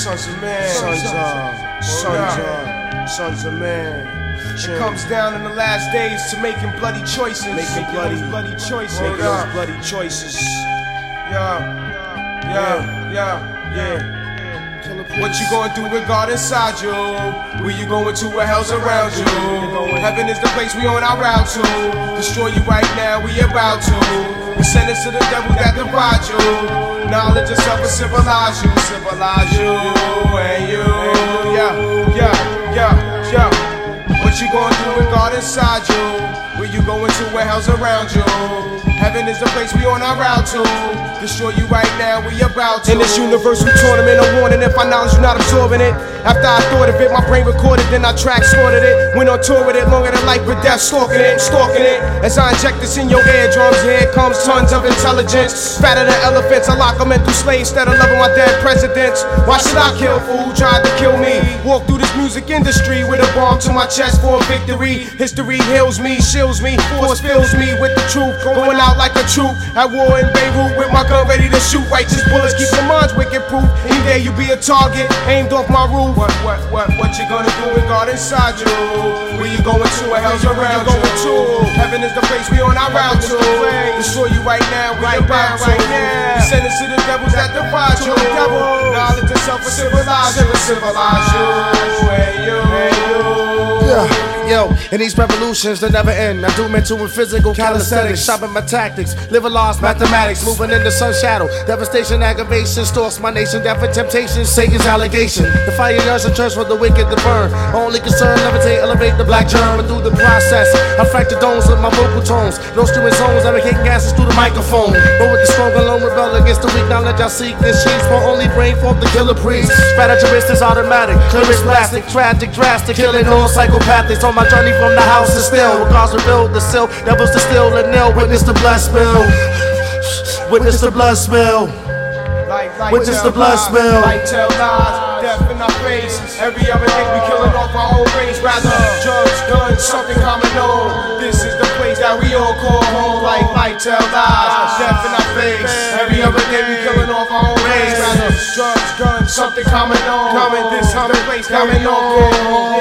Sons of man, sons of man. It comes down in the last days to making bloody choices. Making bloody choices. Making those bloody choices. What you gonna do with God inside you? Where you going to, where hell's around you? Heaven is the place we on our route to. Destroy you right now, we about to. We send us to the devil that divide you. Knowledge of self will civilize you and you. What you gonna do with God inside you? Where you going to, where hell's around you? Heaven is the place we on our route to. Destroy you right now, we about to. In this universal tournament, I'm warning if I knowledge you're not absorbing it. After I thought of it, my brain recorded, then I track sorted it. Went on tour with it, longer than life with death, stalking it. As I inject this in your eardrums, here comes tons of intelligence. Fatter than elephants, I lock them in through slaves instead of loving my dead presidents. Why should I kill fool who tried to kill me? Walk through this music industry with a bomb to my chest for a victory. History heals me, shields me, force fills me with the truth. Going out like a troop at war in Beirut with my gun ready to shoot. Righteous bullets keep your minds wicked proof. Any day you be a target aimed off my roof. What you gonna do with God inside you? Where you going to, where hell's around you? Heaven is the place we on our route to. Destroy you right now, we about to. We send it to the devils that divide you. Knowledge of self will civilize you and you. Yo, in these revolutions that never end, I do mental and physical calisthenics, shopping my tactics, living lost mathematics, moving in the sun shadow, devastation, aggravation, stalks my nation, death and temptation, Satan's allegation. The fire yearns and turns for the wicked to burn. Only concern, levitate, elevate the black germ, and through the process, I fracture domes with my vocal tones, no stewing zones, advocating gases through the microphone. But with the strong alone, rebel against the weak knowledge I seek. This sheets for only brain for the killer priest. Strategist is automatic, clearest plastic, tragic, drastic, killing all psychopathics. On my journey from the house is still, regards rebuild the sill, devils to still and nil. Witness the blood spill, witness the blood spill, witness the blood spill. Light tell lies, death in our face. Every other day we killing off our own race. Rather drugs, guns, something common known. This is the place that we all call home. Light tell lies, death in our face. Every other day we killing off our own race. Rather drugs, guns, something common known. This is the place that we all call home.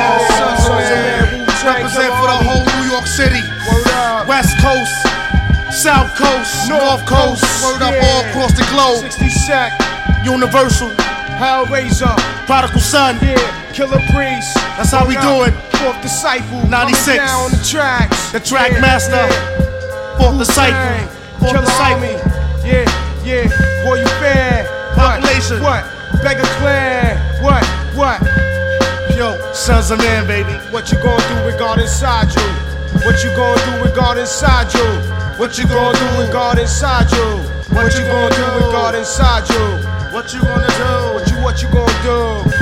Represent for the whole New York City, West Coast, South Coast, North Coast, word up all across the globe. 60 Sec, Universal, Hellraiser, Prodigal Son, Killer Priest. That's how we do it. Fourth Disciple, 96, down on the tracks. The Track Master, Fourth Disciple, Fourth Disciple. Boy, you fair. Population. What? Beggar Clan. What? Yo, sons of man, baby. What you gonna do with God inside you? What you gonna do with God inside you? What you gonna do with God inside you? What you gonna do with God inside you? What you gonna do? What you gonna do?